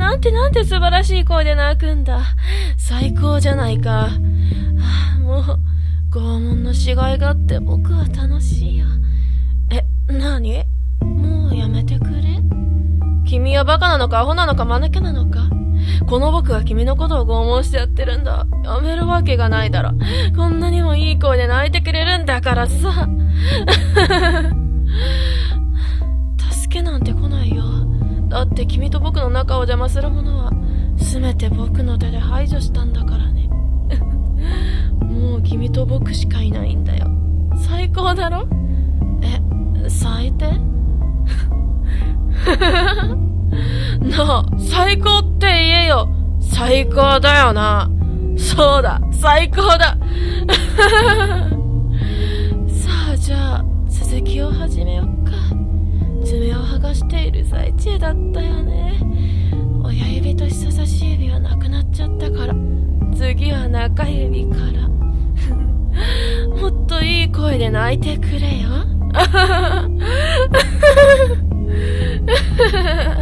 なんて素晴らしい声で泣くんだ。最高じゃないか。もう、拷問のしがいがあって僕は楽しいよ。なに？もうやめてくれ？君はバカなのかアホなのか間抜けなのか？この僕が君のことを拷問してやってるんだ。やめるわけがないだろ。こんなにもいい声で泣いてくれるんだからさ。助けなんて来ないよ。だって君と僕の仲を邪魔するものは全て僕の手で排除したんだからね。もう君と僕しかいないんだよ。最高だろ？最低？なあ、最高って言えよ。最高だよな。そうだ、最高だ。さあ、じゃあ続きを始めよっか。爪を剥がしている最中だったよね。親指と人差し指はなくなっちゃったから、次は中指から。もっといい声で泣いてくれよ。